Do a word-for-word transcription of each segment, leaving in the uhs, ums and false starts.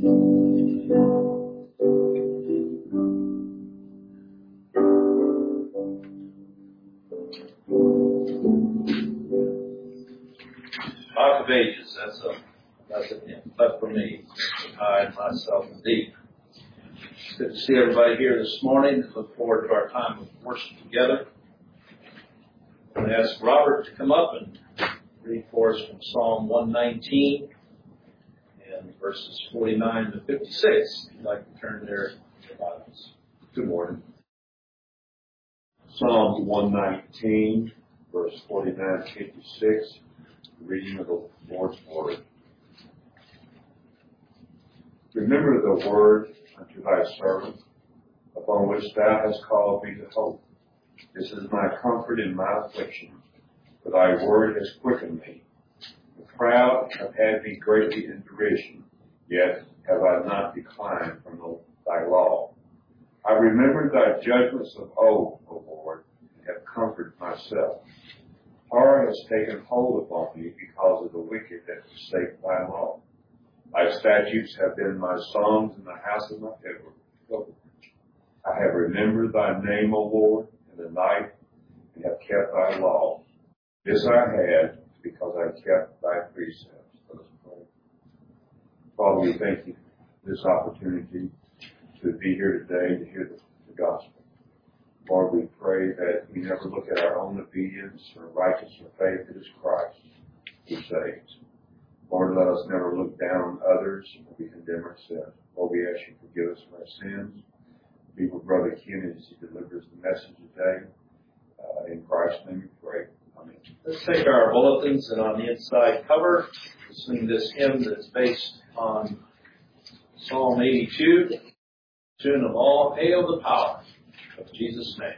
Rock of Ages, that's a that's a but for me. I myself indeed. It's good to see everybody here this morning. Look forward to our time of worship together. I'm going to ask Robert to come up and read for us from Psalm one nineteen and verses forty-nine to fifty-six. If you'd like to turn there in your Bibles. Good morning. Psalm one nineteen, verse forty-nine to fifty-six. Reading of the Lord's Word. Remember the word unto thy servant, upon which thou hast called me to hope. This is my comfort in my affliction, for thy word has quickened me. The proud have had me greatly in derision, yet have I not declined from the, thy law. I remembered thy judgments of old, O Lord, and have comforted myself. Horror has taken hold upon me because of the wicked that forsake thy law. Thy statutes have been my songs in the house of my pilgrimage. I have remembered thy name, O Lord, in the night, and have kept thy law. This I had because I kept thy precepts. Let us pray. Father, we thank you for this opportunity to be here today to hear the, the gospel. Lord, we pray that we never look at our own obedience or righteousness or faith. It is Christ who saves. Lord, let us never look down on others or we condemn ourselves. Lord, we ask you to forgive us of our sins. Be with Brother Ken as he delivers the message today. Uh, in Christ's name we pray. Amen. Let's take our bulletins, and on the inside cover, we'll sing this hymn that's based on Psalm eighty-two, tune of All Hail the Power of Jesus' name.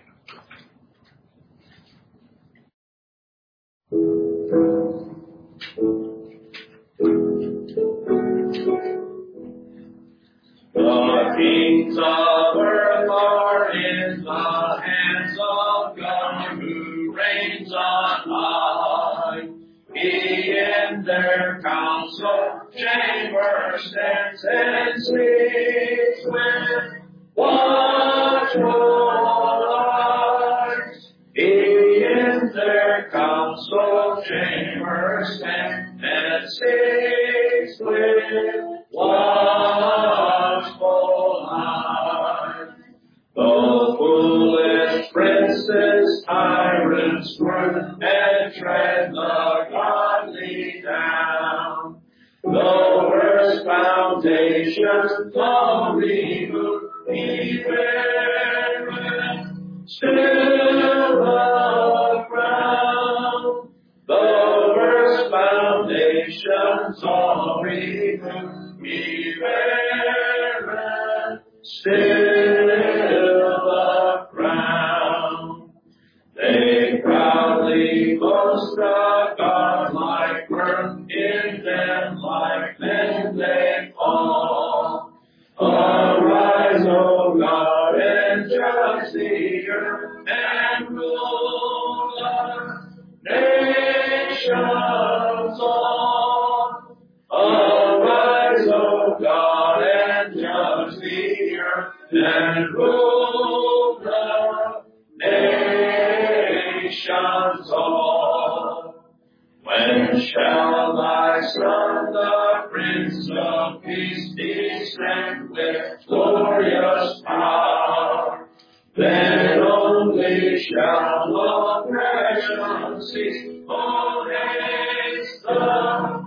The kings of earth are in the hands of God who reigns on high. He in their council chamber stands and speaks with watchful eyes. He in their council chamber stands and speaks with watchful eyes. The foolish princes, tyrants rule and tread the godly down. The worst foundations of remove he beareth, still the ground. The worst foundations of remove he beareth, still the ground. They proudly boast a godlike birth, in them like men they fall. Arise, O God, and judge the earth, and rule the nations all. Arise, O God, and judge the earth, and rule the nations all. When shall thy Son, the Prince of Peace, descend with glorious power? Then only shall oppression cease. Oh, haste the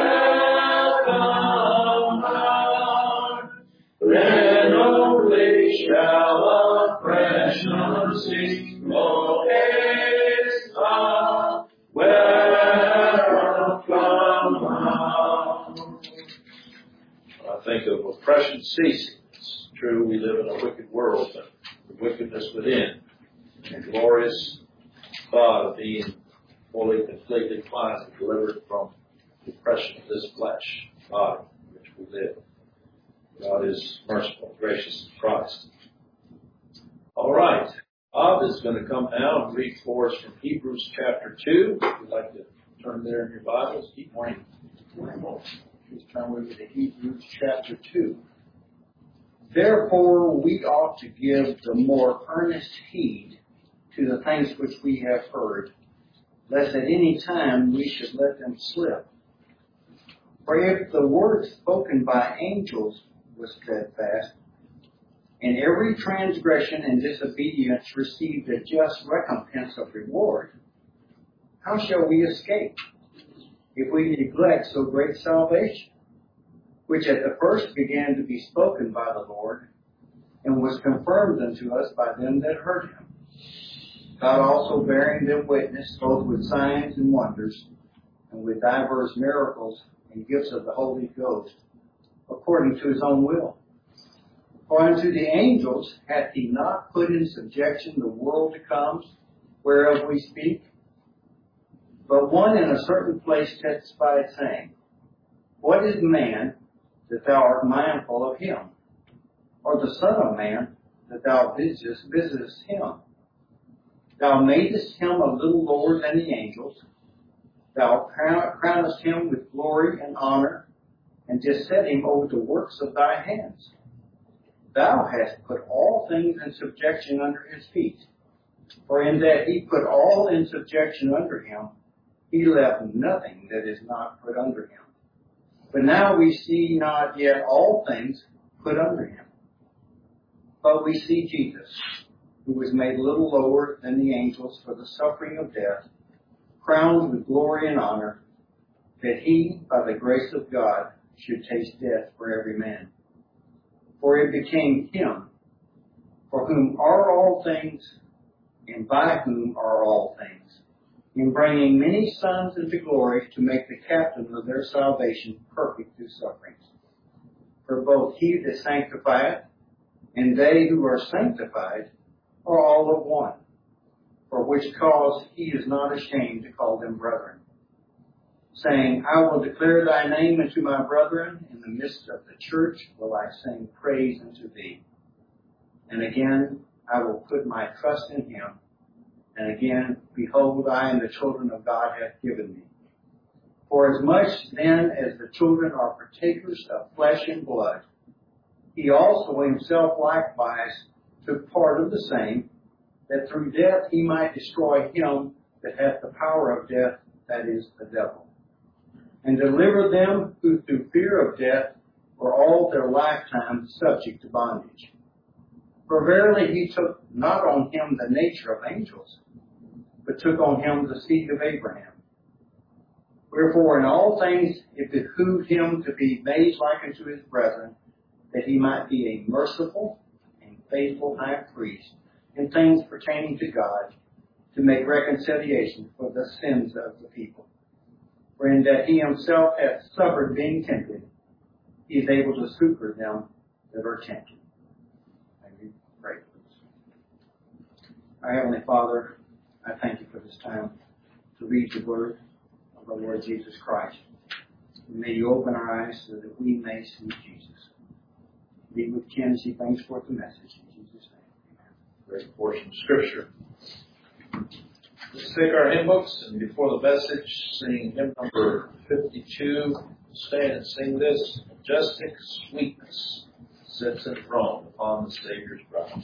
welcome hour. Then only shall oppression cease. Oh, haste the welcome hour. I think of oppression ceasing. It's true, we live in a wicked world, but the wickedness within, and the glorious thought of being fully, completely cleansed and delivered from the oppression of this flesh body in which we live. God is merciful, gracious in Christ. All right. Bob is going to come now and read for us from Hebrews chapter two. If you'd like to turn there in your Bibles, keep morning. Please turn with me to Hebrews chapter two. Therefore, we ought to give the more earnest heed to the things which we have heard, lest at any time we should let them slip. For if the word spoken by angels was steadfast, and every transgression and disobedience received a just recompense of reward, how shall we escape if we neglect so great salvation, which at the first began to be spoken by the Lord, and was confirmed unto us by them that heard him? God also bearing them witness, both with signs and wonders, and with divers miracles and gifts of the Holy Ghost, according to his own will. For unto the angels hath he not put in subjection the world to come, whereof we speak? But one in a certain place testified, saying, What is man, that thou art mindful of him? Or the Son of Man, that thou visitest, visitest him? Thou madest him a little lower than the angels. Thou crownest him with glory and honor, and didst set him over the works of thy hands. Thou hast put all things in subjection under his feet. For in that he put all in subjection under him, he left nothing that is not put under him. But now we see not yet all things put under him. But we see Jesus, who was made a little lower than the angels for the suffering of death, crowned with glory and honor, that he, by the grace of God, should taste death for every man. For it became him, for whom are all things, and by whom are all things, in bringing many sons into glory, to make the captain of their salvation perfect through sufferings. For both he that sanctifieth and they who are sanctified are all of one, for which cause he is not ashamed to call them brethren, saying, I will declare thy name unto my brethren, in the midst of the church will I sing praise unto thee. And again, I will put my trust in him. And again, behold, I and the children of God hath given me. For as much then as the children are partakers of flesh and blood, he also himself likewise took part of the same, that through death he might destroy him that hath the power of death, that is, the devil, and deliver them who through fear of death were all their lifetime subject to bondage. For verily he took not on him the nature of angels, but took on him the seed of Abraham. Wherefore in all things it behooved him to be made like unto his brethren, that he might be a merciful and faithful high priest in things pertaining to God, to make reconciliation for the sins of the people. For in that he himself hath suffered being tempted, he is able to succor them that are tempted. May we pray, please. Our Heavenly Father, I thank you for this time to read the word of the Lord Jesus Christ. May you open our eyes so that we may see Jesus. Be with Ken as he brings forth the message. In Jesus' name, amen. Great portion of Scripture. Let's take our hymn books, and before the message, sing hymn number fifty-two. Stand and sing this. Majestic sweetness sits enthroned upon the Savior's brow.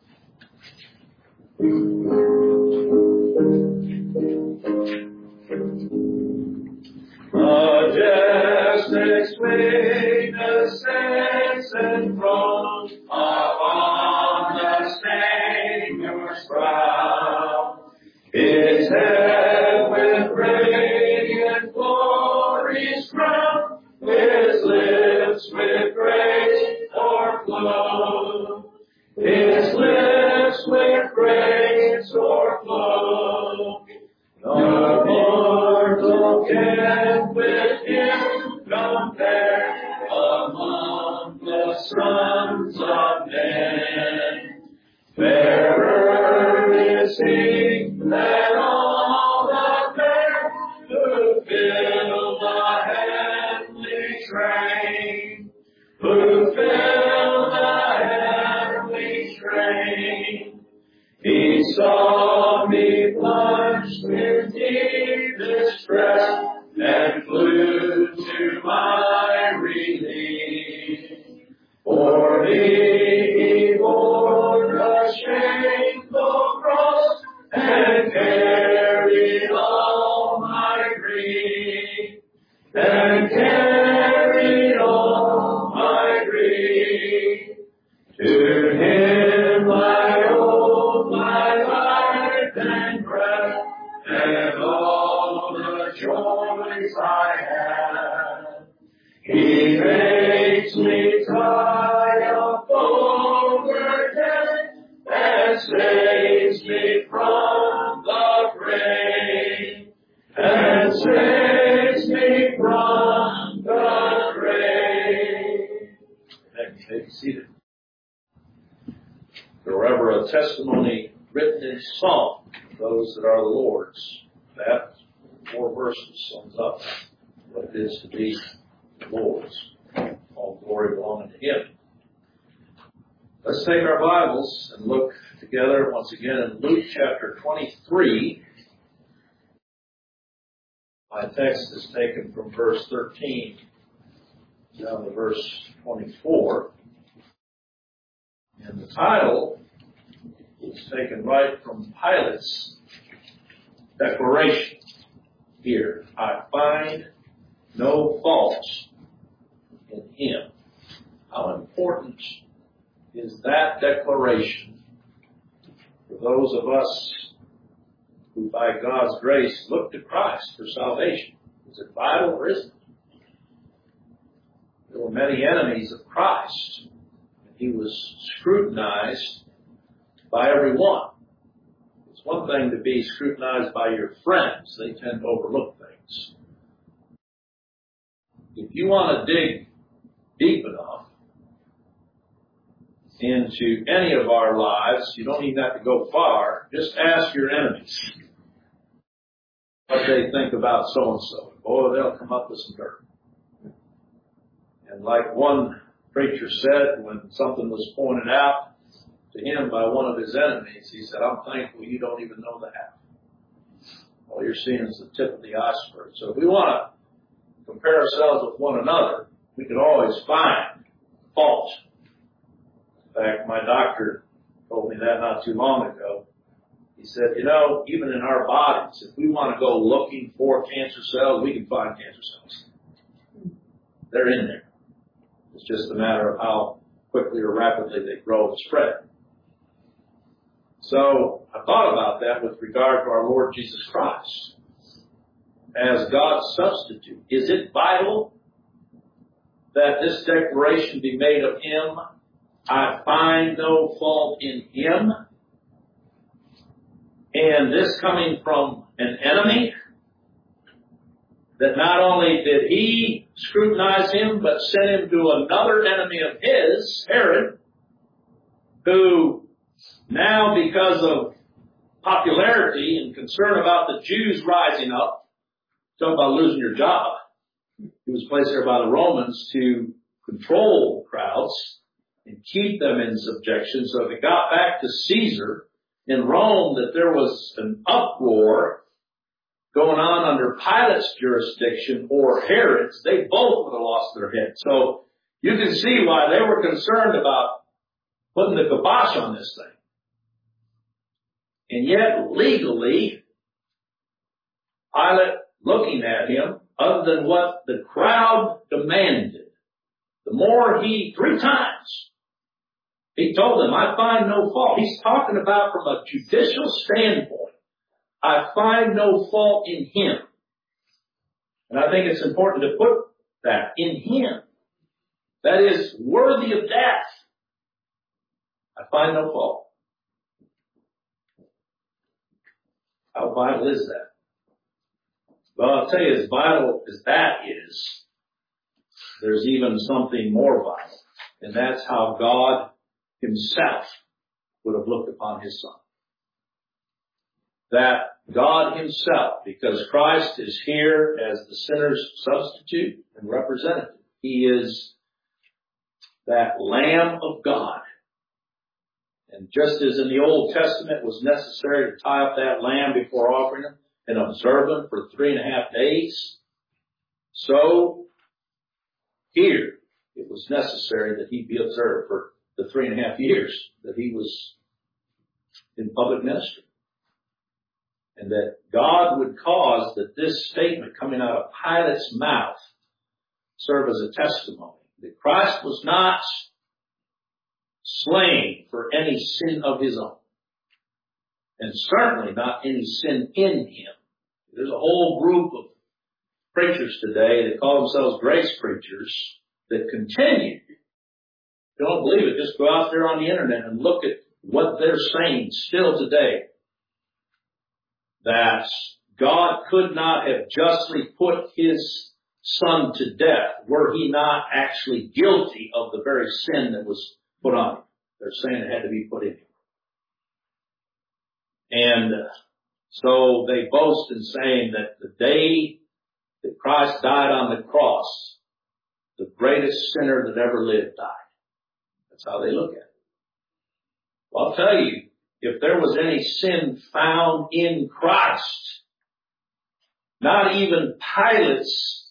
Majestic sweetness sits enthroned upon the Savior's brow. His head with radiant glories crowned, his lips with grace o'erflow. His lips with grace o'erflow. No mortal can with him compare among the sons of men. Fairer is he than all the fair who fill the heavenly train, who fill the heavenly train. He saw me plunged in deep distress and flew to my and breath and all the joys I have. He makes me triumph over death and saves me from the grave. And saves me from the grave. Thank you. Take a seat. There were ever a testimony written in song, those that are the Lord's. That four verses sums up what it is to be the Lord's. All glory belonging to Him. Let's take our Bibles and look together once again in Luke chapter twenty-three. My text is taken from verse thirteen down to verse twenty-four. And the title is taken right from Pilate's declaration here. I find no fault in Him. How important is that declaration for those of us who by God's grace look to Christ for salvation? Is it vital or isn't it? There were many enemies of Christ. He was scrutinized by everyone. It's one thing to be scrutinized by your friends. They tend to overlook things. If you want to dig deep enough into any of our lives, you don't even have to go far. Just ask your enemies what they think about so-and-so. Oh, they'll come up with some dirt. And like one preacher said when something was pointed out to him by one of his enemies, he said, I'm thankful you don't even know the half. All you're seeing is the tip of the iceberg. So if we want to compare ourselves with one another, we can always find fault. In fact, my doctor told me that not too long ago. He said, you know, even in our bodies, if we want to go looking for cancer cells, we can find cancer cells. They're in there. It's just a matter of how quickly or rapidly they grow and spread. So I thought about that with regard to our Lord Jesus Christ as God's substitute. Is it vital that this declaration be made of Him? I find no fault in Him. And this coming from an enemy, that not only did He scrutinize Him, but sent Him to another enemy of His, Herod, who now, because of popularity and concern about the Jews rising up, talking about losing your job, he was placed there by the Romans to control crowds and keep them in subjection. So if it got back to Caesar in Rome that there was an uproar going on under Pilate's jurisdiction or Herod's, they both would have lost their heads. So you can see why they were concerned about putting the kibosh on this thing. And yet, legally, Pilate, looking at him, other than what the crowd demanded, the more he, three times, he told them, I find no fault. He's talking about from a judicial standpoint. I find no fault in Him. And I think it's important to put that in Him. That is worthy of death. I find no fault. How vital is that? Well, I'll tell you, as vital as that is, there's even something more vital. And that's how God Himself would have looked upon His Son. That God Himself, because Christ is here as the sinner's substitute and representative. He is that Lamb of God. And just as in the Old Testament it was necessary to tie up that lamb before offering him and observe him for three and a half days, so here it was necessary that He be observed for the three and a half years that He was in public ministry. And that God would cause that this statement coming out of Pilate's mouth serve as a testimony that Christ was not slain for any sin of His own. And certainly not any sin in him. There's a whole group of preachers today that call themselves grace preachers that continue. If you don't believe it, just go out there on the internet and look at what they're saying still today. That God could not have justly put his son to death were he not actually guilty of the very sin that was put on him. They're saying it had to be put in him. And so they boast in saying that the day that Christ died on the cross, the greatest sinner that ever lived died. That's how they look at it. Well, I'll tell you, if there was any sin found in Christ, not even Pilate's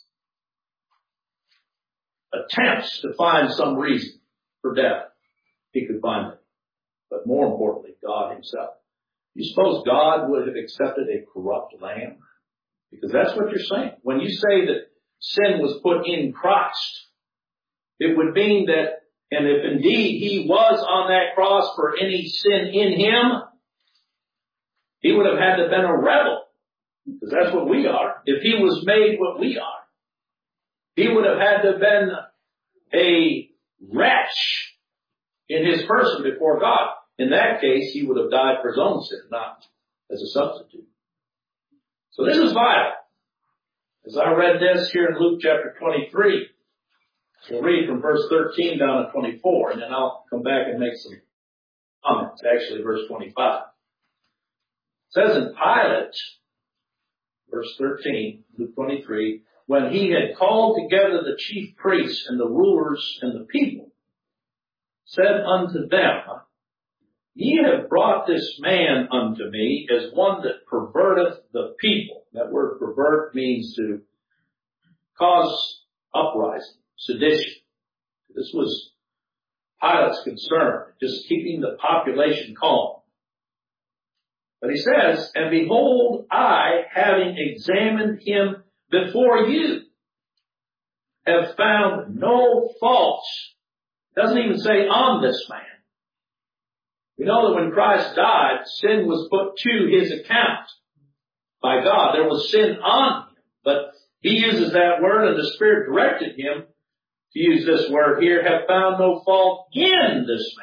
attempts to find some reason for death, he could find it. But more importantly, God himself. You suppose God would have accepted a corrupt lamb? Because that's what you're saying. When you say that sin was put in Christ, it would mean that, and if indeed he was on that cross for any sin in him, he would have had to have been a rebel. Because that's what we are. If he was made what we are, he would have had to have been a wretch in his person before God. In that case, he would have died for his own sin, not as a substitute. So this is vital. As I read this here in Luke chapter twenty-three, we'll read from verse thirteen down to twenty-four, and then I'll come back and make some comments. Actually, verse twenty-five. It says in Pilate, verse thirteen, Luke twenty-three, when he had called together the chief priests and the rulers and the people, said unto them, Ye have brought this man unto me as one that perverteth the people. That word pervert means to cause uprising, sedition. This was Pilate's concern, just keeping the population calm. But he says, and behold, I, having examined him before you, have found no fault. Doesn't even say on this man. We know that when Christ died, sin was put to his account by God. There was sin on him, but he uses that word, and the Spirit directed him to use this word here, have found no fault in this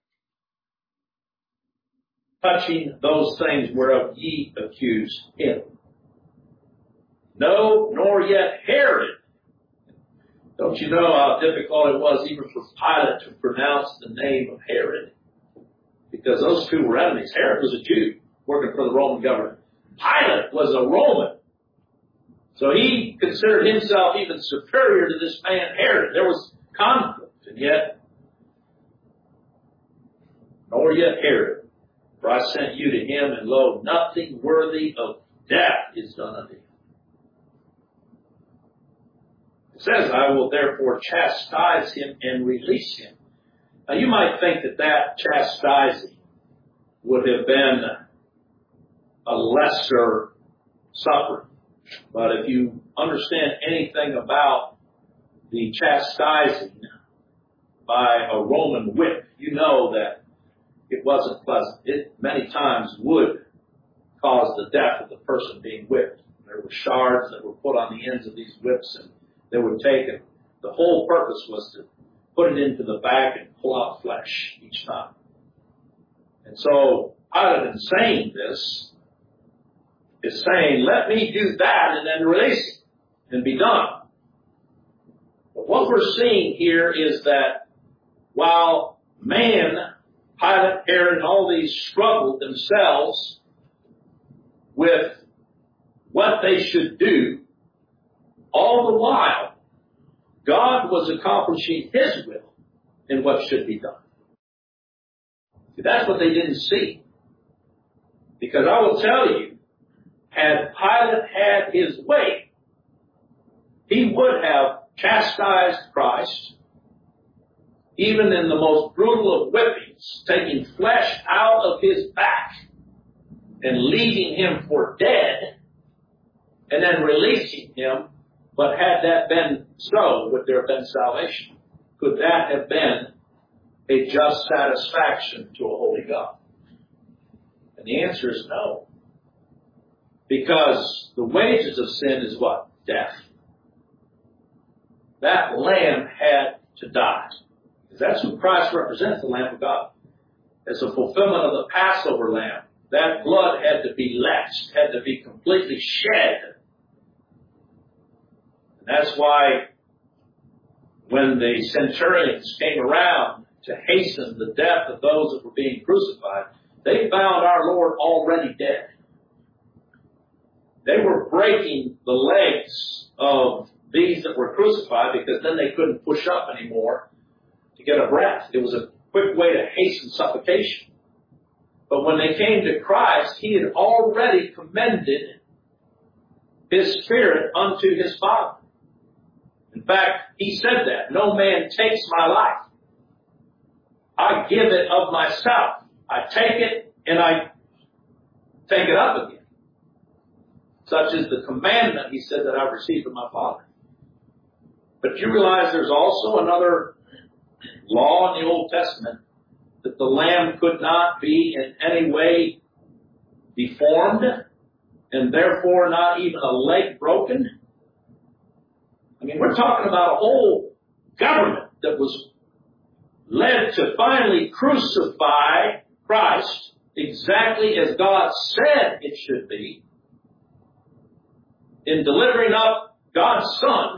man, touching those things whereof ye accuse him. No, nor yet Herod. Don't you know how difficult it was even for Pilate to pronounce the name of Herod? Because those two were enemies. Herod was a Jew working for the Roman government. Pilate was a Roman. So he considered himself even superior to this man Herod. There was conflict, and yet, nor yet Herod. For I sent you to him, and lo, nothing worthy of death is done unto him. It says, I will therefore chastise him and release him. Now you might think that that chastising would have been a lesser suffering. But if you understand anything about the chastising by a Roman whip, you know that it wasn't pleasant. It many times would cause the death of the person being whipped. There were shards that were put on the ends of these whips, and they were taken. The whole purpose was to put it into the back and pull out flesh each time. And so, Pilate, in saying this, is saying, let me do that and then release it and be done. But what we're seeing here is that while man, Pilate, Herod, and all these struggled themselves with what they should do, all the while, God was accomplishing his will in what should be done. See, that's what they didn't see. Because I will tell you, had Pilate had his way, he would have chastised Christ, even in the most brutal of whippings, taking flesh out of his back and leaving him for dead, and then releasing him. But had that been so, would there have been salvation? Could that have been a just satisfaction to a holy God? And the answer is no. Because the wages of sin is what? Death. That lamb had to die. Because that's who Christ represents, the Lamb of God. As a fulfillment of the Passover lamb, that blood had to be latched, had to be completely shed. And that's why when the centurions came around to hasten the death of those that were being crucified, they found our Lord already dead. They were breaking the legs of these that were crucified because then they couldn't push up anymore to get a breath. It was a quick way to hasten suffocation. But when they came to Christ, He had already commended His Spirit unto His Father. In fact, He said that, no man takes my life. I give it of myself. I take it and I take it up again. Such is the commandment, He said, that I've received from my Father. But you realize there's also another law in the Old Testament, that the lamb could not be in any way deformed, and therefore not even a leg broken. I mean, we're talking about a whole government that was led to finally crucify Christ exactly as God said it should be, in delivering up God's Son,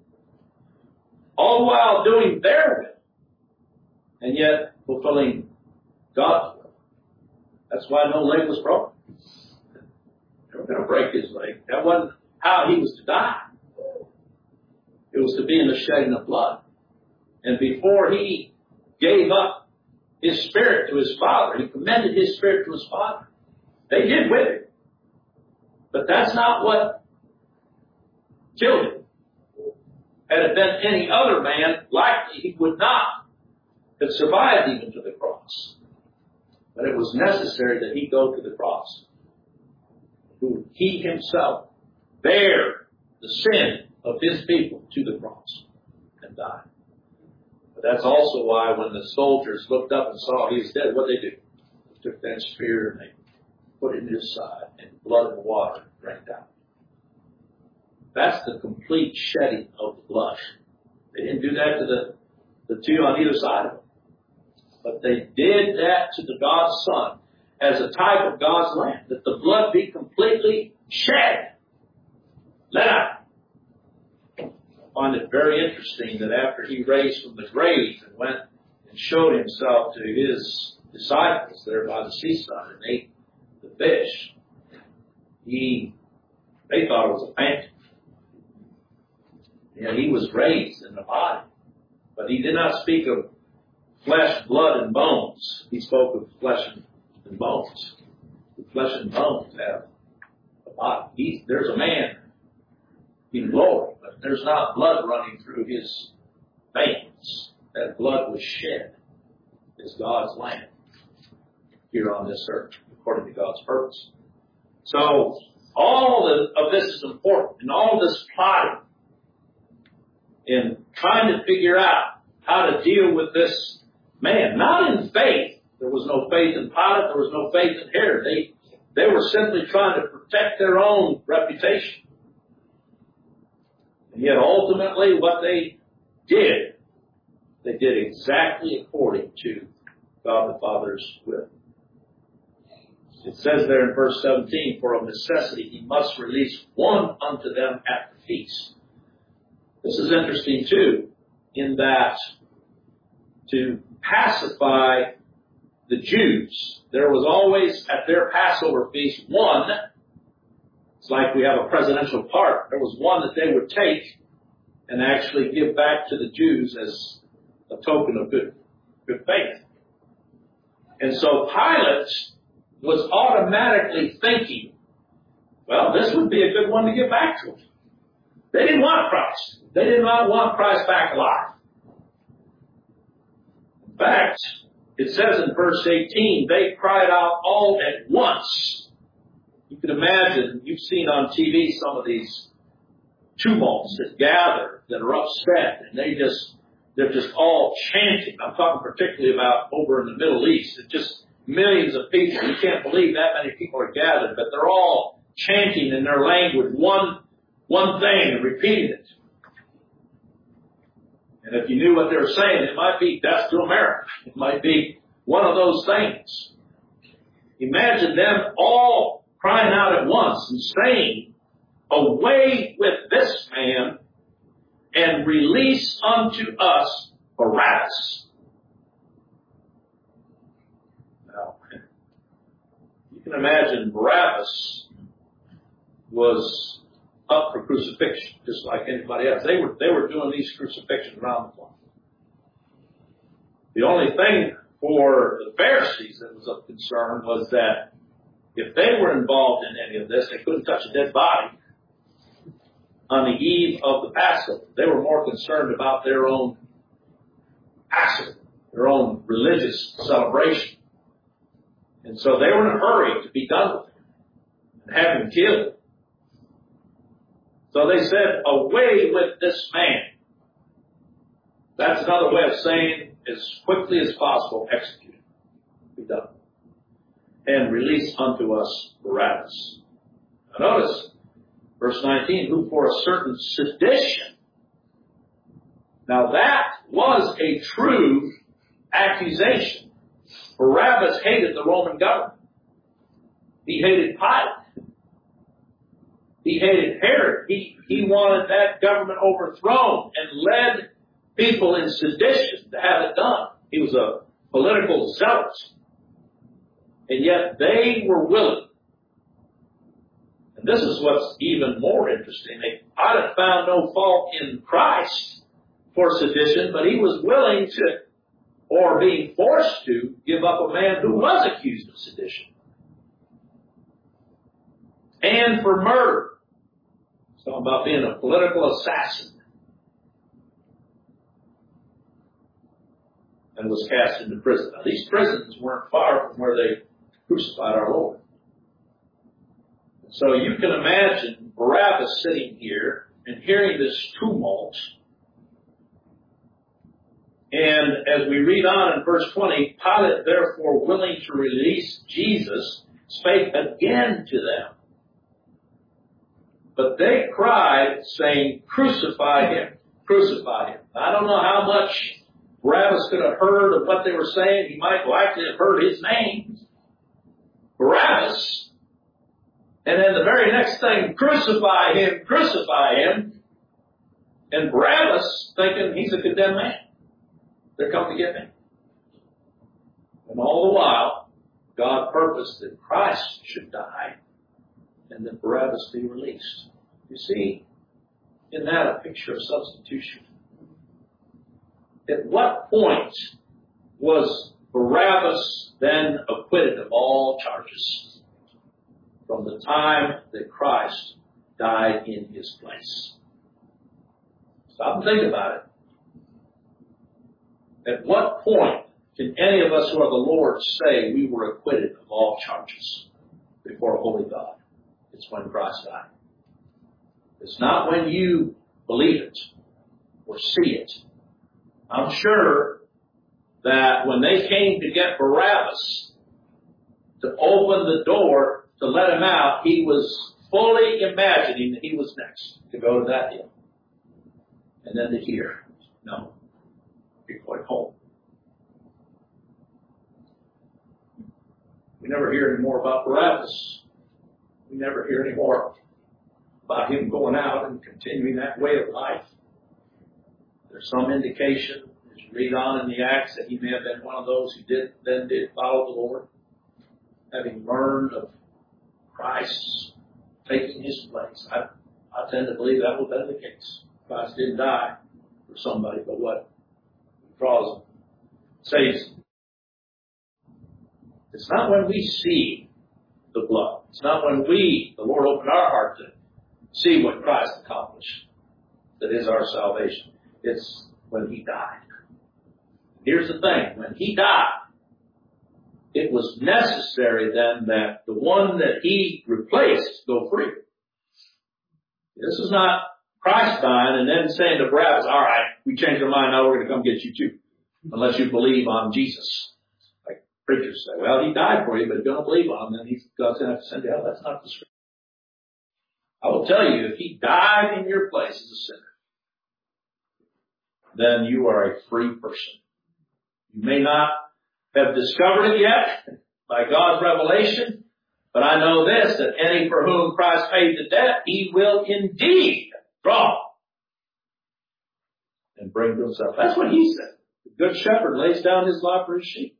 all while doing their will, and yet fulfilling God's will. That's why no leg was broken. They were going to break His leg. That wasn't how He was to die. It was to be in the shedding of blood. And before He gave up His Spirit to His Father, He commended His Spirit to His Father. They did with it. But that's not what killed Him. Had it been any other man, likely he would not have survived even to the cross. But it was necessary that He go to the cross. Who He Himself bare the sin of His people to the cross and died. But that's also why when the soldiers looked up and saw He was dead, what did they do? They took that spear and they put it in His side, and blood and water drained out. That's the complete shedding of the blood. They didn't do that to the, the two on either side of Him. But they did that to the God's Son as a type of God's Lamb, that the blood be completely shed, let out. I find it very interesting that after He raised from the grave and went and showed Himself to His disciples there by the seaside and ate the fish, he, they thought it was a phantom. Yeah, He was raised in the body, but He did not speak of flesh, blood, and bones. He spoke of flesh and bones. The flesh and bones have a body. He, there's a man in glory, but there's not blood running through His veins. That blood was shed as God's Lamb here on this earth, according to God's purpose. So all of this is important, and all this plotting in trying to figure out how to deal with this man. Not in faith. There was no faith in Pilate. There was no faith in Herod. They, they were simply trying to protect their own reputation. And yet ultimately what they did, they did exactly according to God the Father's will. It says there in verse seventeen, for of necessity He must release one unto them at the feast. This is interesting too, in that to pacify the Jews, there was always at their Passover feast one, it's like we have a presidential park, there was one that they would take and actually give back to the Jews as a token of good, good faith. And so Pilate was automatically thinking, well, this would be a good one to give back to them. They didn't want Christ. They did not want Christ back alive. In fact, it says in verse eighteen, they cried out all at once. You can imagine, you've seen on T V some of these tumults that gather, that are upset, and they just, they're just all chanting. I'm talking particularly about over in the Middle East. It just, millions of people. You can't believe that many people are gathered, but they're all chanting in their language one, one thing and repeating it. And if you knew what they were saying, it might be death to America. It might be one of those things. Imagine them all crying out at once and saying, away with this man and release unto us Barabbas. Now, you can imagine Barabbas was up for crucifixion, just like anybody else. They were, they were doing these crucifixions around the clock. The only thing for the Pharisees that was of concern was that if they were involved in any of this, they couldn't touch a dead body on the eve of the Passover. They were more concerned about their own Passover, their own religious celebration. And so they were in a hurry to be done with him and have him killed. So they said, away with this man. That's another way of saying, as quickly as possible, execute. Be done. And release unto us Barabbas. Now notice, verse nineteen, who for a certain sedition. Now that was a true accusation. Barabbas hated the Roman government. He hated Pilate. He hated Herod. He, he wanted that government overthrown and led people in sedition to have it done. He was a political zealot. And yet they were willing. And this is what's even more interesting. They Pilate found no fault in Christ for sedition, but he was willing to, or being forced to, give up a man who was accused of sedition. And for murder. It's talking about being a political assassin. And was cast into prison. Now, these prisons weren't far from where they crucified our Lord. So you can imagine Barabbas sitting here and hearing this tumult. And as we read on in verse twenty, Pilate, therefore, willing to release Jesus, spake again to them. But they cried, saying, crucify him, crucify him. I don't know how much Barabbas could have heard of what they were saying. He might likely have heard his name, Barabbas. And then the very next thing, crucify him, crucify him. And Barabbas thinking he's a condemned man. They're coming to get me. And all the while, God purposed that Christ should die and that Barabbas be released. You see, in that a picture of substitution. At what point was Barabbas then acquitted of all charges? From the time that Christ died in his place. Stop and think about it. At what point can any of us who are the Lord's say we were acquitted of all charges before a holy God? It's when Christ died. It's not when you believe it or see it. I'm sure that when they came to get Barabbas to open the door to let him out, he was fully imagining that he was next to go to that hill. And then to hear, no, you're going home. We never hear any more about Barabbas. We never hear any more about him going out and continuing that way of life. There's some indication, as you read on in the Acts, that he may have been one of those who did then did follow the Lord, having learned of Christ taking his place. I, I tend to believe that would have been the case. Christ didn't die for somebody, but what draws them, saves them. It's not when we see the blood. It's not when we, the Lord, open our heart to see what Christ accomplished that is our salvation. It's when he died. Here's the thing. When he died, it was necessary then that the one that he replaced go free. This is not Christ dying and then saying to Barabbas, all right, we changed our mind, now we're going to come get you too. Unless you believe on Jesus. Like Preachers say, well, he died for you, but if you don't believe on him, then he's, God's going to have to send you hell. That's not the scripture. I will tell you, if he died in your place as a sinner, then you are a free person. You may not have discovered it yet by God's revelation, but I know this, that any for whom Christ paid the debt, he will indeed draw and bring to himself. That's what he said. The good shepherd lays down his life for his sheep.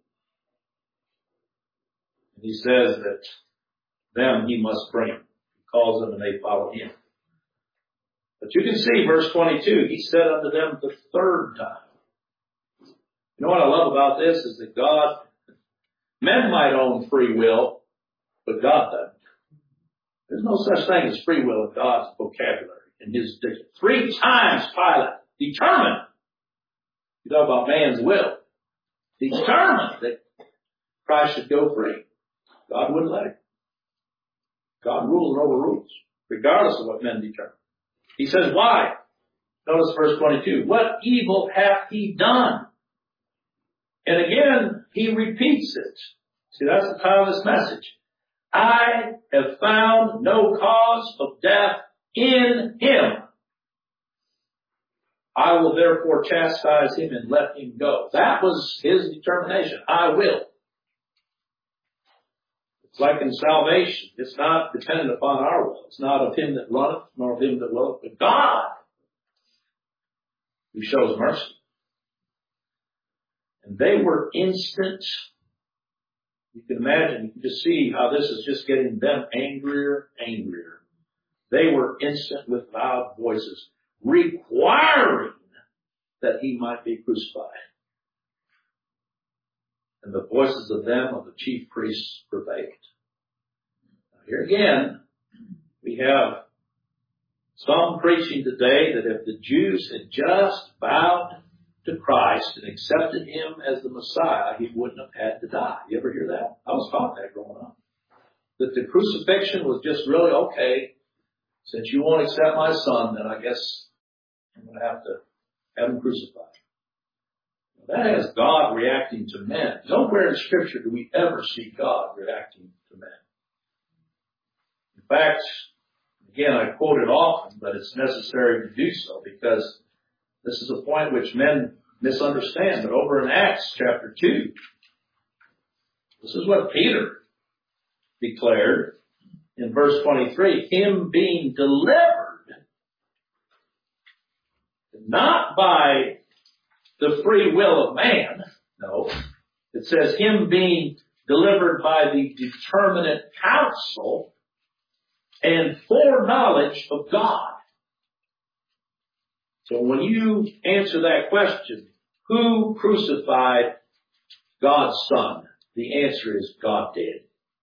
And he says that them he must bring. He calls them and they follow him. But you can see verse twenty-two, he said unto them the third time. You know what I love about this is that God, men might own free will, but God doesn't. There's no such thing as free will in God's vocabulary, in his dictionary. Three times Pilate determined, you talk about man's will, determined that Christ should go free. God wouldn't let him. God rules and overrules, regardless of what men determine. He says, why? Notice verse twenty-two. What evil hath he done? And again, he repeats it. See, that's the title of this message. I have found no cause of death in him. I will therefore chastise him and let him go. That was his determination. I will. It's like in salvation. It's not dependent upon our will. It's not of him that runneth, nor of him that willeth, but God who shows mercy. And they were instant. You can imagine, you can just see how this is just getting them angrier, angrier. They were instant with loud voices, requiring that he might be crucified. And the voices of them, of the chief priests, prevailed. Now here again, we have some preaching today that if the Jews had just bowed to Christ and accepted him as the Messiah, he wouldn't have had to die. You ever hear that? I was taught that growing up. That the crucifixion was just really, okay, since you won't accept my son, then I guess I'm going to have to have him crucified. That is God reacting to men. Nowhere in Scripture do we ever see God reacting to men. In fact, again, I quote it often, but it's necessary to do so because this is a point which men misunderstand. But over in Acts chapter two, this is what Peter declared in verse twenty-three. Him being delivered, not by the free will of man. No. It says him being delivered by the determinate counsel and foreknowledge of God. So when you answer that question, who crucified God's Son? The answer is God did.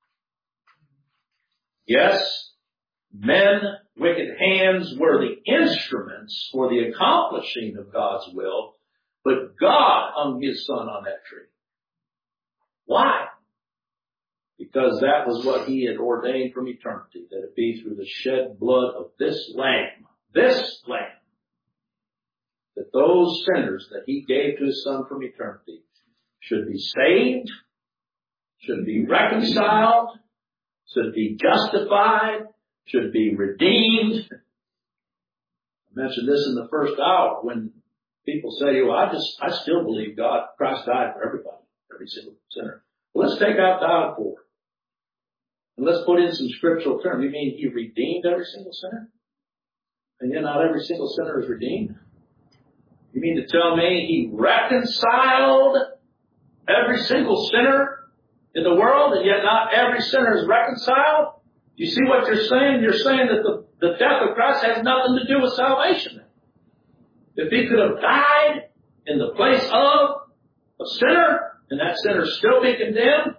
Yes, men, wicked hands were the instruments for the accomplishing of God's will, but God hung his Son on that tree. Why? Because that was what he had ordained from eternity, that it be through the shed blood of this Lamb, this Lamb, that those sinners that he gave to his Son from eternity should be saved, should be reconciled, should be justified, should be redeemed. I mentioned this in the first hour when people say, well, I just, I still believe God, Christ died for everybody, every single sinner. Well, let's take out died for. And let's put in some scriptural terms. You mean he redeemed every single sinner? And yet not every single sinner is redeemed? You mean to tell me he reconciled every single sinner in the world, and yet not every sinner is reconciled? You see what you're saying? You're saying that the, the death of Christ has nothing to do with salvation. If he could have died in the place of a sinner, and that sinner still be condemned,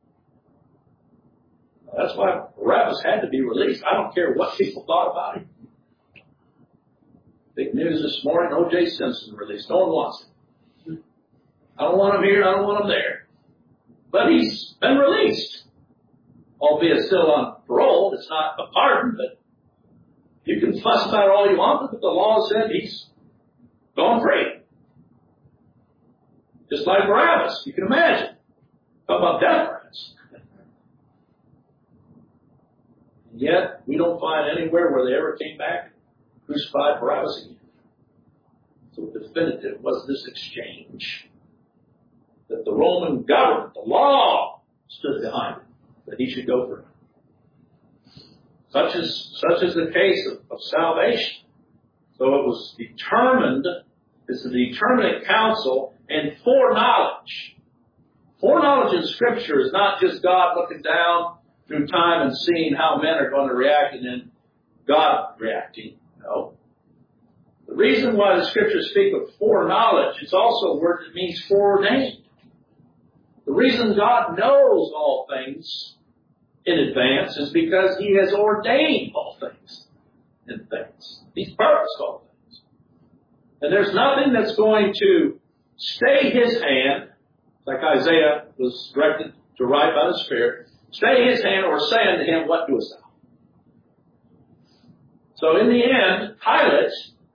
that's why Barabbas had to be released. I don't care what people thought about him. Big news this morning, O J Simpson released. No one wants him. I don't want him here, I don't want him there. But he's been released. Albeit still on parole. It's not a pardon, but you can fuss about it all you want, but the law said he's gone free. Just like Barabbas, you can imagine. Talk about death threats. And yet, we don't find anywhere where they ever came back and crucified Barabbas again. So definitive was this exchange that the Roman government, the law, stood behind it, that he should go for him. Such is, such is the case of, of salvation. So it was determined, it's a determinate counsel and foreknowledge. Foreknowledge in Scripture is not just God looking down through time and seeing how men are going to react and then God reacting. No. The reason why the Scriptures speak of foreknowledge, it's also a word that means foreordained. The reason God knows all things in advance is because He has ordained all things in things. He's purposed all things. And there's nothing that's going to stay His hand, like Isaiah was directed to write by the Spirit, stay His hand or say unto him, what doest thou? So in the end, Pilate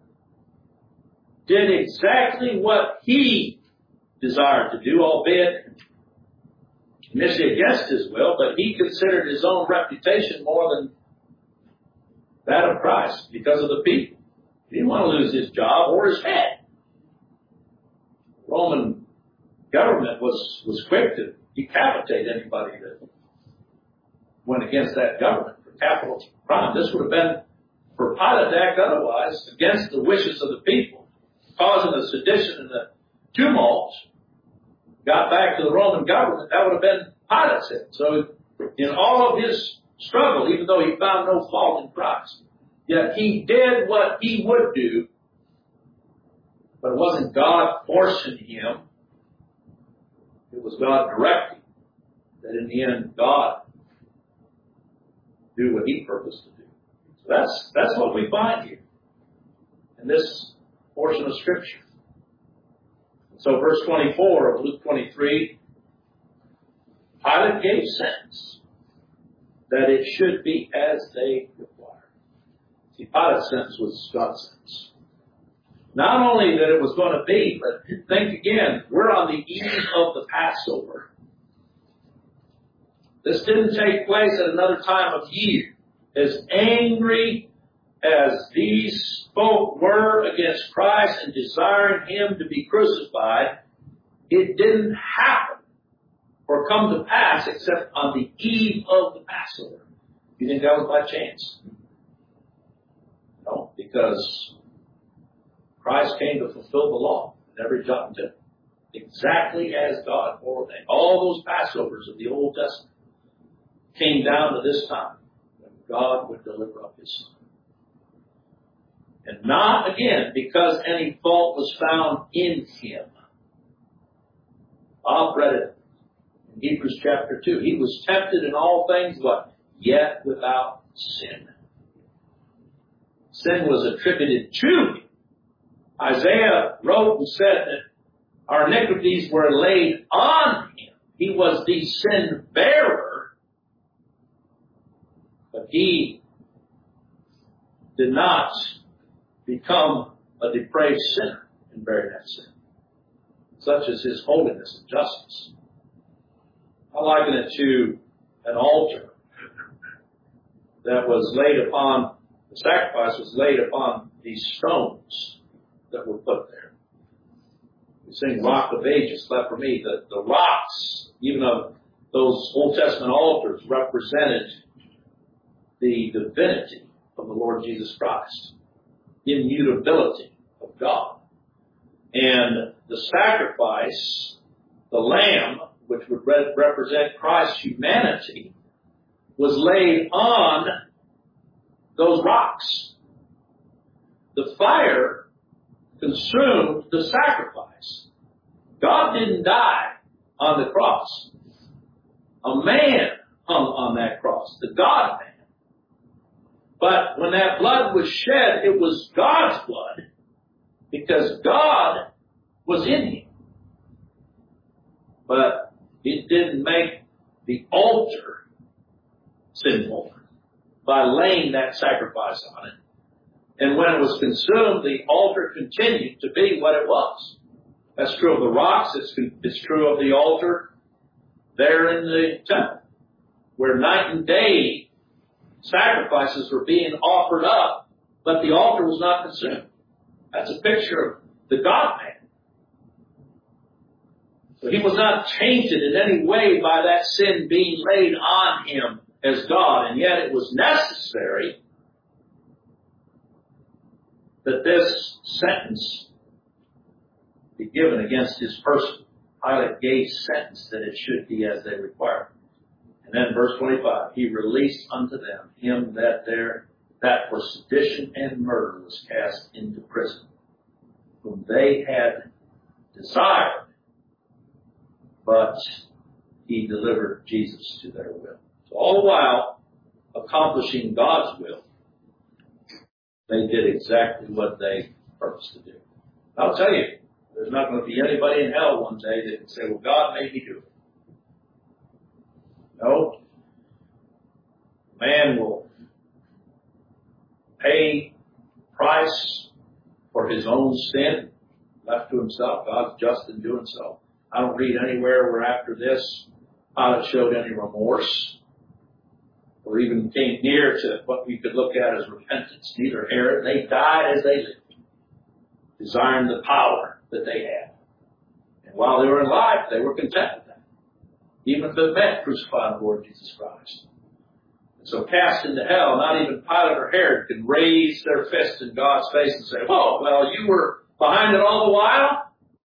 did exactly what he desired to do, albeit initially against his will, but he considered his own reputation more than that of Christ because of the people. He didn't want to lose his job or his head. The Roman government was, was quick to decapitate anybody that went against that government for capital crime. This would have been, for Pilate to act otherwise, against the wishes of the people, causing the sedition and the tumult, got back to the Roman government, that would have been Pilate's sin. So in all of his struggle, even though he found no fault in Christ, yet he did what he would do, but it wasn't God forcing him. It was God directing that in the end God do what He purposed to do. So that's, that's what we find here in this portion of Scripture. So verse twenty-four of Luke twenty-three, Pilate gave sentence that it should be as they required. See, Pilate's sentence was God's sentence. Not only that it was going to be, but think again, we're on the eve of the Passover. This didn't take place at another time of year. As angry as these folk were against Christ and desiring Him to be crucified, it didn't happen or come to pass except on the eve of the Passover. You think that was by chance? No, because Christ came to fulfill the law in every jot and tittle, exactly as God ordained. All those Passovers of the Old Testament came down to this time when God would deliver up His Son. And not, again, because any fault was found in Him. Bob read it in Hebrews chapter two. He was tempted in all things, what? Yet without sin. Sin was attributed to Him. Isaiah wrote and said that our iniquities were laid on Him. He was the sin bearer, but He did not become a depraved sinner in bearing that sin. Such is His holiness and justice. I liken it to an altar that was laid upon, the sacrifice was laid upon these stones that were put there. We sing Rock of Ages, slept for me. The, the rocks, even of those Old Testament altars, represented the divinity of the Lord Jesus Christ, the immutability of God. And the sacrifice, the lamb, which would re- represent Christ's humanity, was laid on those rocks. The fire consumed the sacrifice. God didn't die on the cross. A man hung on that cross, the God-man. But when that blood was shed, it was God's blood because God was in Him. But it didn't make the altar sinful by laying that sacrifice on it. And when it was consumed, the altar continued to be what it was. That's true of the rocks. It's, it's true of the altar there in the temple, where night and day sacrifices were being offered up, but the altar was not consumed. That's a picture of the God-man. So he was not tainted in any way by that sin being laid on him as God, and yet it was necessary that this sentence be given against his person. Pilate gave sentence that it should be as they required. And then verse twenty-five, he released unto them him that there that for sedition and murder was cast into prison, whom they had desired, but he delivered Jesus to their will. So all the while accomplishing God's will, they did exactly what they purposed to do. I'll tell you, there's not going to be anybody in hell one day that can say, well, God made me do it. No. Man will pay price for his own sin, left to himself. God's just in doing so. I don't read anywhere where after this Pilate showed any remorse or even came near to what we could look at as repentance. Neither Herod. They died as they lived, desiring the power that they had. And while they were in life, they were content with that. Even if it meant crucifying the Lord Jesus Christ. And so cast into hell, not even Pilate or Herod can raise their fist in God's face and say, oh, well, you were behind it all the while?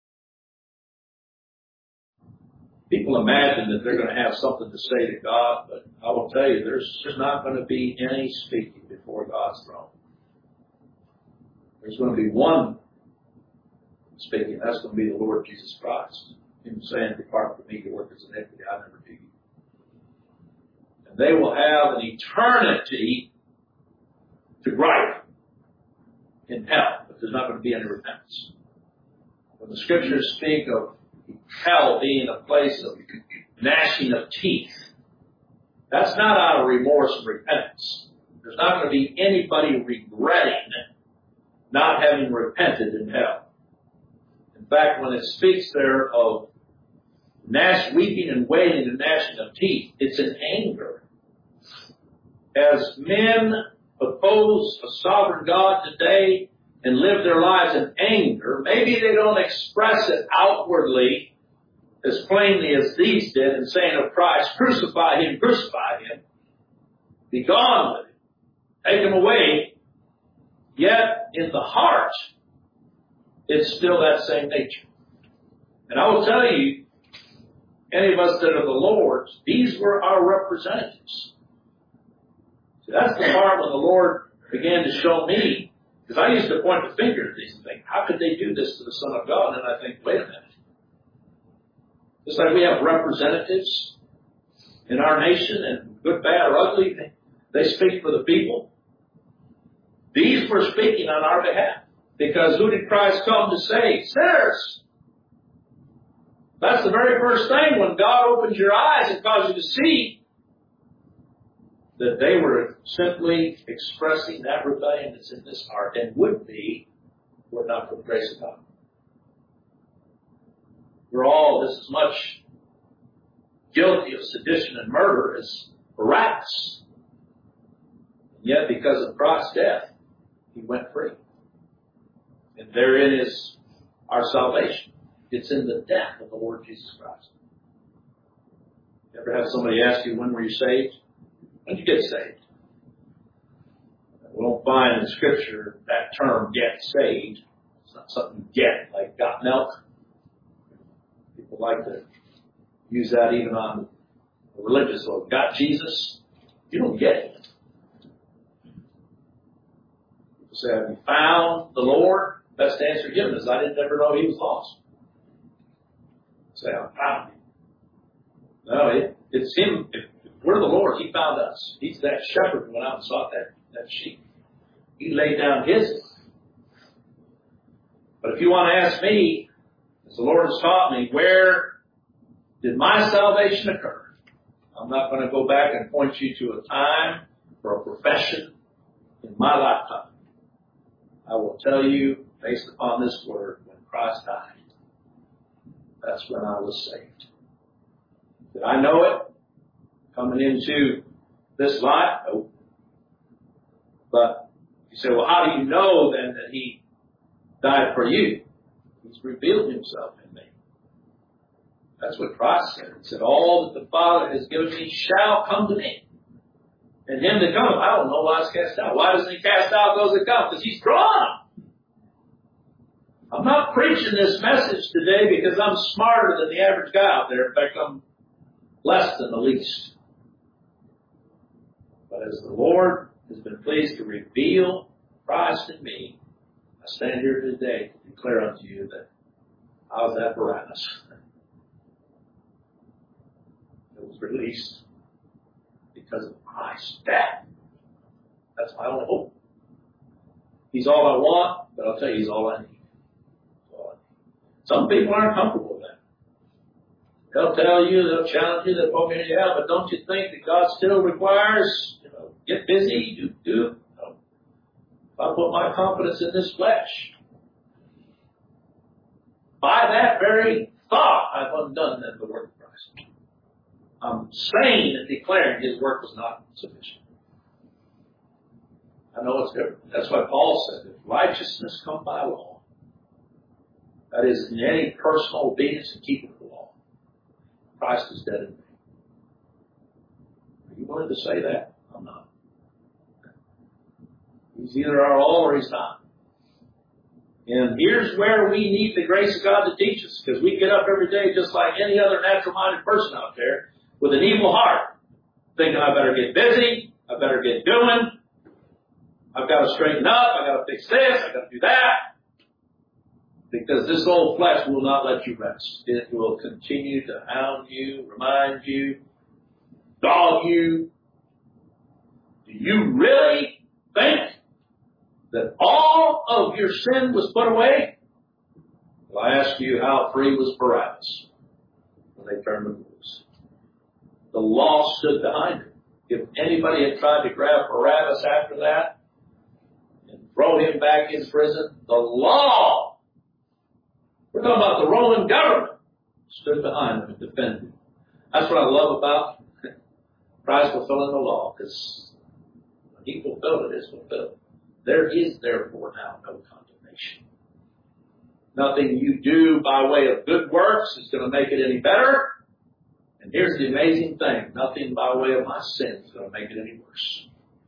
People imagine that they're going to have something to say to God, but I will tell you, there's, there's not going to be any speaking before God's throne. There's going to be one speaking. That's going to be the Lord Jesus Christ. Him saying, depart from me, you workers of iniquity, I never knew you. And they will have an eternity to gripe in hell, but there's not going to be any repentance. When the scriptures speak of hell being a place of gnashing of teeth, that's not out of remorse and repentance. There's not going to be anybody regretting not having repented in hell. In fact, when it speaks there of gnash, weeping and wailing and gnashing of teeth, it's in anger. As men oppose a sovereign God today and live their lives in anger, maybe they don't express it outwardly as plainly as these did in saying of Christ, crucify him, crucify him, be gone with him, take him away. Yet in the heart, it's still that same nature. And I will tell you, any of us that are the Lord's, these were our representatives. See, that's the part when the Lord began to show me, because I used to point the finger at these and think, how could they do this to the Son of God? And I think, wait a minute. Just like we have representatives in our nation, and good, bad, or ugly, they speak for the people. These were speaking on our behalf. Because who did Christ come to save? Sinners. That's the very first thing when God opens your eyes and causes you to see that they were simply expressing that rebellion that's in this heart and would be were it not for the grace of God. We're all just as much guilty of sedition and murder as Barabbas. And yet, because of Christ's death, he went free. And therein is our salvation. It's in the death of the Lord Jesus Christ. You ever have somebody ask you, when were you saved? When did you get saved? We don't find in the Scripture that term, get saved. It's not something you get, like got milk. People like to use that even on the religious level. Got Jesus? You don't get it. People say, have you found the Lord? Best answer given is, I didn't ever know he was lost. Say, I found him. No, it, it's him. If, if we're the Lord, he found us. He's that shepherd who went out and sought that, that sheep. He laid down his life. But if you want to ask me, as the Lord has taught me, where did my salvation occur? I'm not going to go back and point you to a time or a profession in my lifetime. I will tell you, based upon this word, when Christ died, that's when I was saved. Did I know it coming into this life? Nope. But you say, well, how do you know then that He died for you? He's revealed Himself in me. That's what Christ said. He said, all that the Father has given me shall come to me. And him that cometh, I don't know why it's cast out. Why doesn't He cast out those that come? Because He's drawn them. I'm not preaching this message today because I'm smarter than the average guy out there. In fact, I'm less than the least. But as the Lord has been pleased to reveal Christ in me, I stand here today to declare unto you that I was at Barabbas. It was released because of Christ's death. That's my only hope. He's all I want, but I'll tell you, He's all I need. Some people aren't comfortable with that. They'll tell you, they'll challenge you, they'll poke you in the eye, but don't you think that God still requires, you know, get busy, do, do. No. If I put my confidence in this flesh, by that very thought, I've undone the work of Christ. I'm saying and declaring His work was not sufficient. I know it's different. That's why Paul said, if righteousness come by law, that is, in any personal obedience and keeping the law, Christ is dead in me. Are you willing to say that? I'm not. He's either our all or He's not. And here's where we need the grace of God to teach us, because we get up every day just like any other natural-minded person out there with an evil heart, thinking I better get busy, I better get doing, I've got to straighten up, I've got to fix this, I've got to do that. Because this old flesh will not let you rest. It will continue to hound you, remind you, dog you. Do you really think that all of your sin was put away? Well, I ask you, how free was Barabbas when they turned him loose? The law stood behind him. If anybody had tried to grab Barabbas after that and throw him back in prison, the law, we're talking about the Roman government, stood behind him and defended him. That's what I love about Christ fulfilling the law, because when He fulfilled it, it's fulfilled. There is therefore now no condemnation. Nothing you do by way of good works is going to make it any better. And here's the amazing thing. Nothing by way of my sin is going to make it any worse.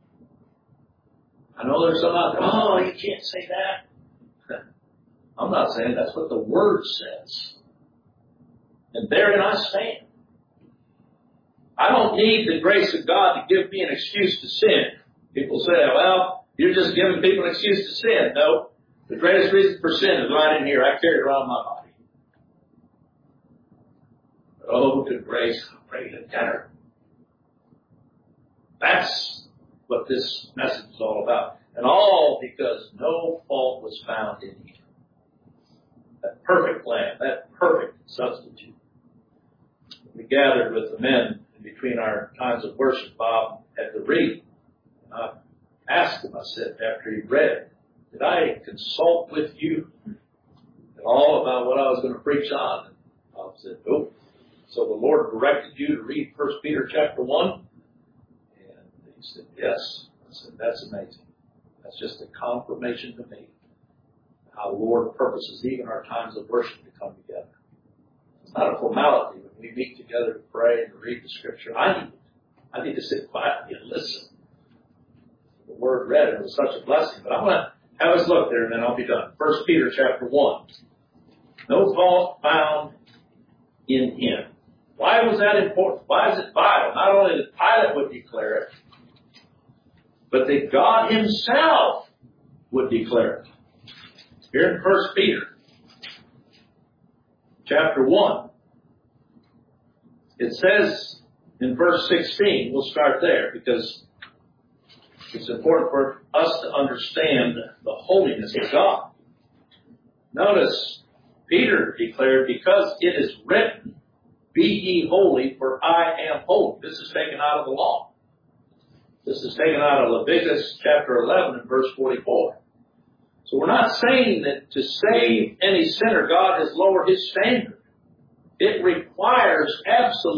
I know there's some out there, oh, you can't say that. I'm not saying, that's what the Word says. And therein I stand. I don't need the grace of God to give me an excuse to sin. People say, well, you're just giving people an excuse to sin. No. The greatest reason for sin is right in here. I carry it around my body. But oh, to grace, how great a debtor. That's what this message is all about. And all because no fault was found in Him. That perfect lamb, that perfect substitute. We gathered with the men in between our times of worship. Bob had to read. And I asked him, I said, after he read, did I consult with you at all about what I was going to preach on? And Bob said, nope. So the Lord directed you to read First Peter chapter one? And he said, yes. I said, that's amazing. That's just a confirmation to me how the Lord purposes even our times of worship to come together. It's not a formality when we meet together to pray and to read the Scripture. I need it. I need to sit quietly and listen. The Word read, it was such a blessing. But I'm going to have us look there and then I'll be done. First Peter chapter one. No fault found in Him. Why was that important? Why is it vital? Not only that Pilate would declare it, but that God Himself would declare it. Here in First Peter, chapter one, it says in verse sixteen, we'll start there because it's important for us to understand the holiness of God. Notice, Peter declared, because it is written, be ye holy, for I am holy. This is taken out of the law. This is taken out of Leviticus chapter eleven and verse forty-four. So we're not saying that to save any sinner, God has lowered His standard. It requires absolute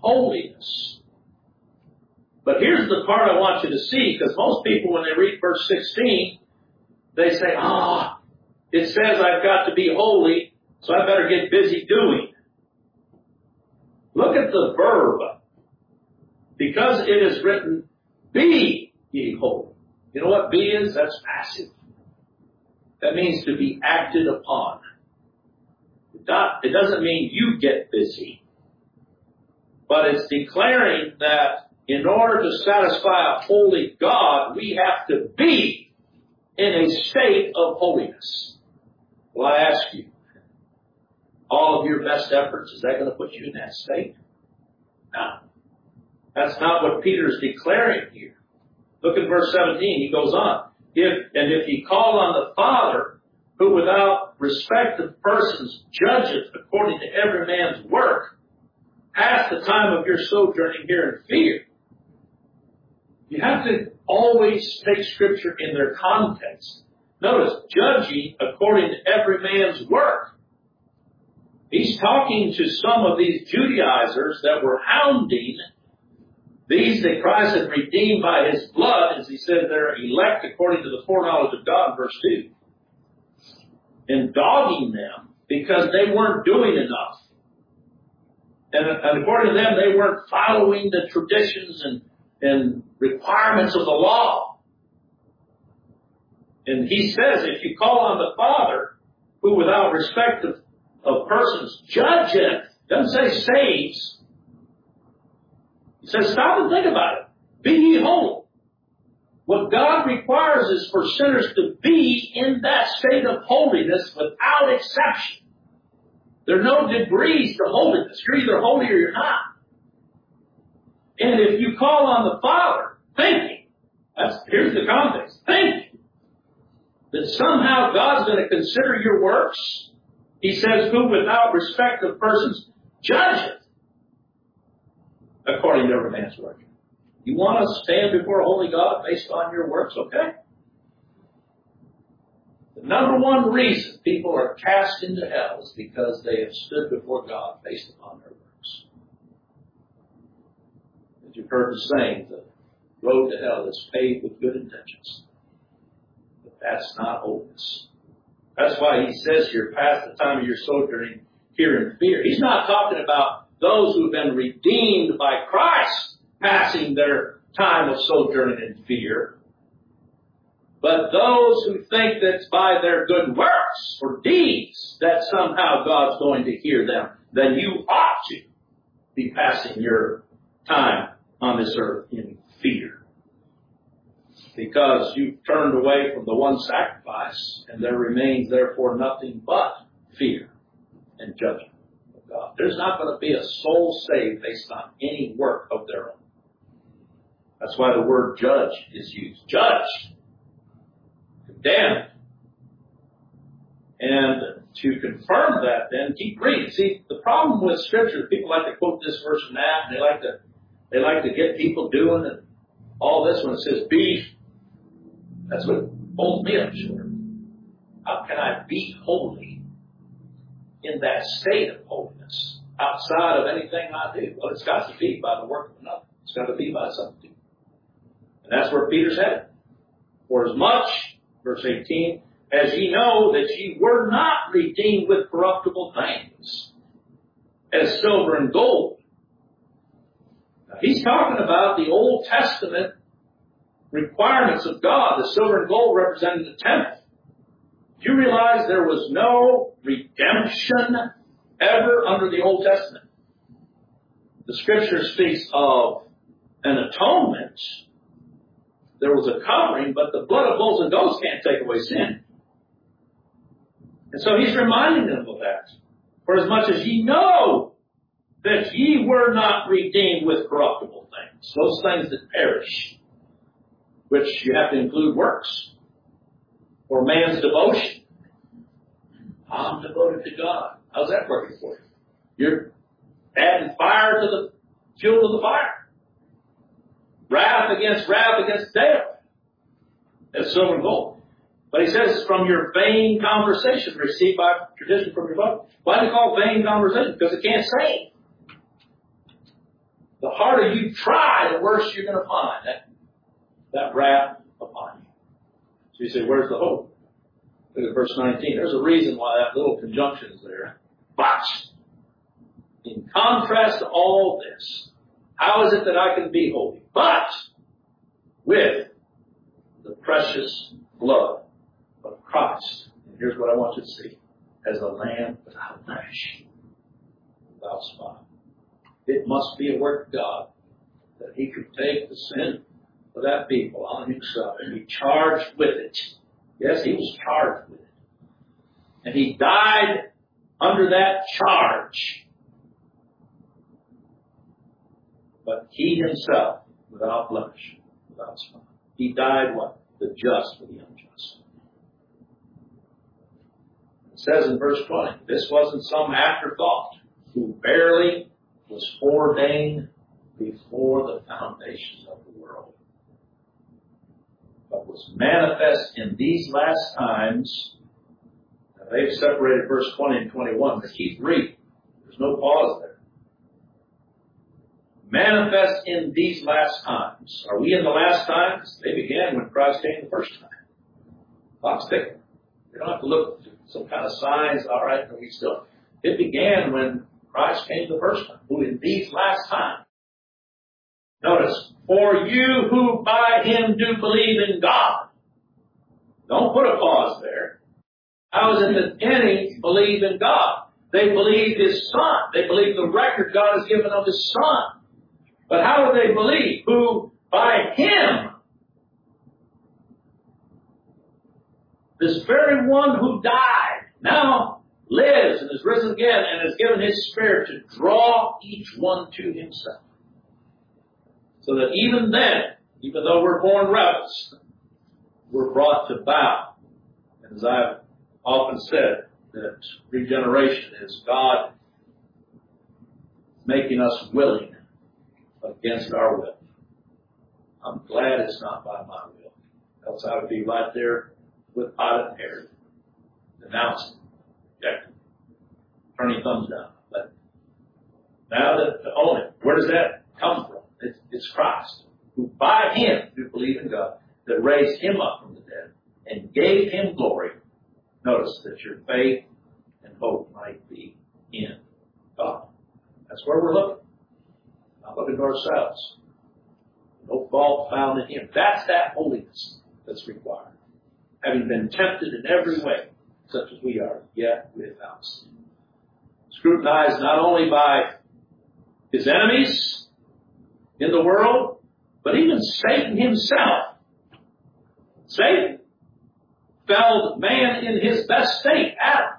holiness. But here's the part I want you to see, because most people, when they read verse sixteen, they say, ah, it says I've got to be holy, so I better get busy doing. Look at the verb. Because it is written, be ye holy. You know what be is? That's passive. That means to be acted upon. It doesn't mean you get busy. But it's declaring that in order to satisfy a holy God, we have to be in a state of holiness. Well, I ask you, all of your best efforts, is that going to put you in that state? No. That's not what Peter is declaring here. Look at verse seventeen. He goes on. If, and if ye call on the Father, who without respect of persons judgeth according to every man's work, pass the time of your sojourning here in fear. You have to always take Scripture in their context. Notice, judging according to every man's work. He's talking to some of these Judaizers that were hounding these that Christ had redeemed by His blood, as He said, they're elect according to the foreknowledge of God, verse two. And dogging them because they weren't doing enough. And, and according to them, they weren't following the traditions and, and requirements of the law. And He says, if you call on the Father, who without respect of, of persons judgeth, doesn't say saves. He says, stop and think about it. Be ye holy. What God requires is for sinners to be in that state of holiness without exception. There are no degrees to holiness. You're either holy or you're not. And if you call on the Father, thinking, that's, here's the context, thinking that somehow God's going to consider your works, He says, who without respect of persons judgeth according to every man's work. You want to stand before a holy God based on your works, okay? The number one reason people are cast into hell is because they have stood before God based upon their works. As you've heard the saying, the road to hell is paved with good intentions. But that's not holiness. That's why He says here, pass the time of your sojourning here in fear. He's not talking about those who have been redeemed by Christ passing their time of sojourning in fear. But those who think that by their good works or deeds that somehow God's going to hear them, then you ought to be passing your time on this earth in fear. Because you've turned away from the one sacrifice, and there remains therefore nothing but fear and judgment. God. There's not going to be a soul saved based on any work of their own. That's why the word judge is used. Judged. Condemned. And to confirm that, then keep reading. See, the problem with Scripture, people like to quote this verse and that, and they like to they like to get people doing and all this when it says be. That's what holds me up short. How can I be holy in that state of holiness, outside of anything I do? Well, it's got to be by the work of another. It's got to be by something. And that's where Peter's headed. For as much, verse eighteen, as ye know that ye were not redeemed with corruptible things, as silver and gold. Now, he's talking about the Old Testament requirements of God. The silver and gold represented the temple. Do you realize there was no redemption ever under the Old Testament? The Scripture speaks of an atonement. There was a covering, but the blood of bulls and goats can't take away sin. And so He's reminding them of that. For as much as ye know that ye were not redeemed with corruptible things, those things that perish, which you have to include works, or man's devotion. I'm devoted to God. How's that working for you? You're adding fire to the fuel to the fire. Wrath against wrath against death. That's silver and gold. But He says, from your vain conversation received by tradition from your father. Why do they call it vain conversation? Because it can't save. The harder you try, the worse you're going to find that, that wrath upon you. So you say, where's the hope? Look at verse nineteen. There's a reason why that little conjunction is there. But, in contrast to all this, how is it that I can be holy? But, with the precious blood of Christ. And here's what I want you to see. As a lamb without blemish, without spot. It must be a work of God that He could take the sin of that people on Himself and be charged with it. Yes, He was charged with it. And He died under that charge. But He Himself, without blemish, without spot. He died what? The just for the unjust. It says in verse twenty, this wasn't some afterthought, who barely was foreordained before the foundations of the world, but was manifest in these last times. Now they've separated verse twenty and twenty-one, but keep reading. There's no pause there. Manifest in these last times. Are we in the last times? They began when Christ came the first time. Clock's ticking. You don't have to look at some kind of signs. All right, no, we still. It began when Christ came the first time. Who in these last times. Notice, for you who by Him do believe in God. Don't put a pause there. How is it that any believe in God? They believe His Son. They believe the record God has given of His Son. But how do they believe? Who by Him, this very one who died, now lives and is risen again and has given His Spirit to draw each one to Himself. So that even then, even though we're born rebels, we're brought to bow. And as I've often said, that regeneration is God making us willing against our will. I'm glad it's not by my will. Else I would be right there with Pilate and Herod, denouncing, rejecting, turning thumbs down. But now that to own it, where does that come from? It's, it's Christ, who by Him do believe in God, that raised Him up from the dead and gave Him glory. Notice that your faith and hope might be in God. That's where we're looking. Not looking to ourselves. No fault found in Him. That's that holiness that's required. Having been tempted in every way, such as we are, yet without sin. Scrutinized not only by His enemies in the world, but even Satan himself. Satan felled man in his best state, Adam.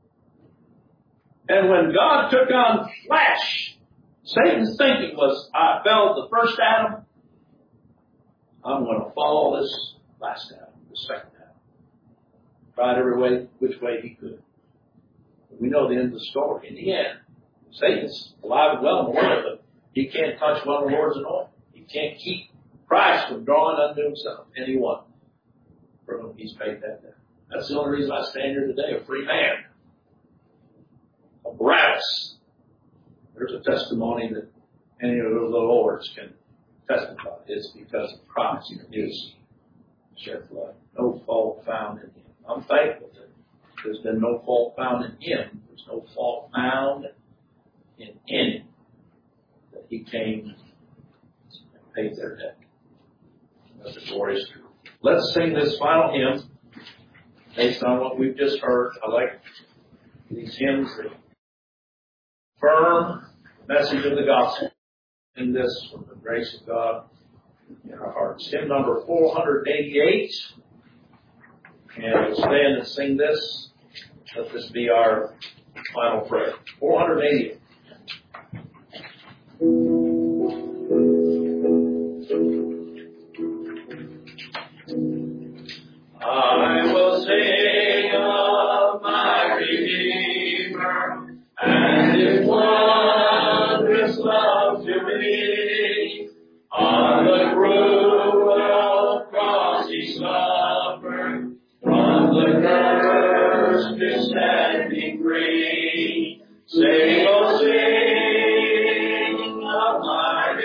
And when God took on flesh, Satan's thinking was, I felled the first Adam, I'm going to follow this last Adam, the second Adam. Tried every way, which way he could. We know the end of the story. In the end, Satan's alive and well in the world, but he can't touch one of the Lord's anointed. He can't keep Christ from drawing unto himself anyone for whom He's paid that debt. That's the only reason I stand here today, a free man. A Barabbas. There's a testimony that any of the little lords can testify. It's because of Christ and His shed blood. No fault found in Him. I'm thankful that there's been no fault found in Him. There's no fault found in any that He came and paid their debt. That's a glorious truth. Let's sing this final hymn based on what we've just heard. I like these hymns that affirm the message of the gospel. In this, from the grace of God in our hearts. Hymn number four hundred eighty-eight. And we'll stand and sing this. Let this be our final prayer. four hundred eighty-eight. I will sing of my Redeemer and His wondrous love to me. On the cruel cross He suffered, from the curse to set me free. Sing, oh, sing of my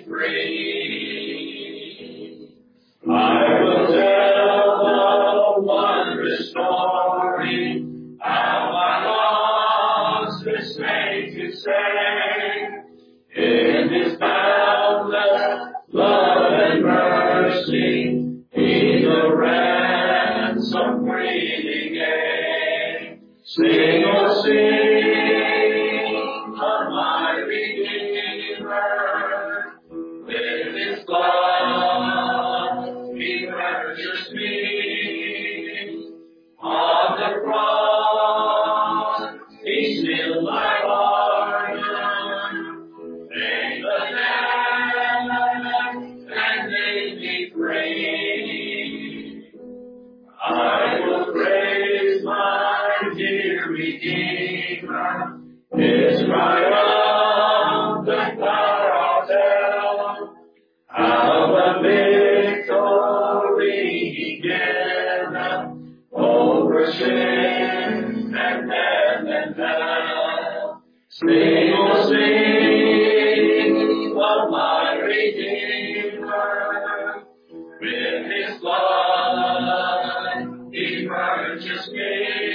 free. I will tell the wondrous story, how my lost was made to save. In His boundless love and mercy, He the ransom freely gave. Sing, oh sing of my Redeemer, with His blood He purchased me. On the cross He sealed my pardon, paid the debt and made me free. I will praise my dear Redeemer, His triumphant power I'll tell, how the victory He given over sin and death and hell. Sing, oh sing of my Redeemer, with His blood He purchased me.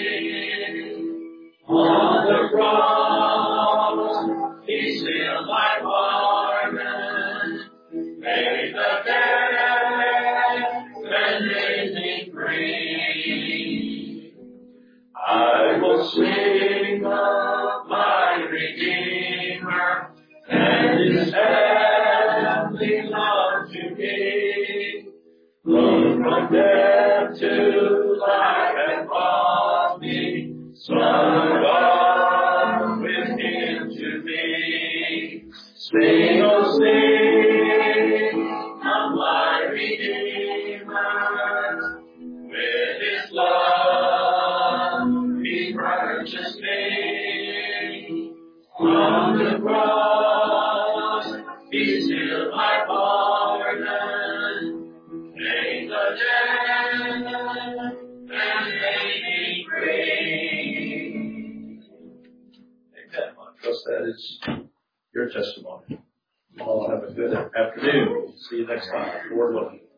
On the cross He sealed my pardon, paid the debt and made me free. I will sing of my Redeemer and His heavenly love to me. Look from death to life and brought me, Son of God, with Him to be. Sing, oh sing of my Redeemer, with His blood He purchased me. On the cross He sealed my pardon, paid the debt and made me free. Amen. I trust that is your testimony. You all have a good afternoon. See you next time. Lord willing.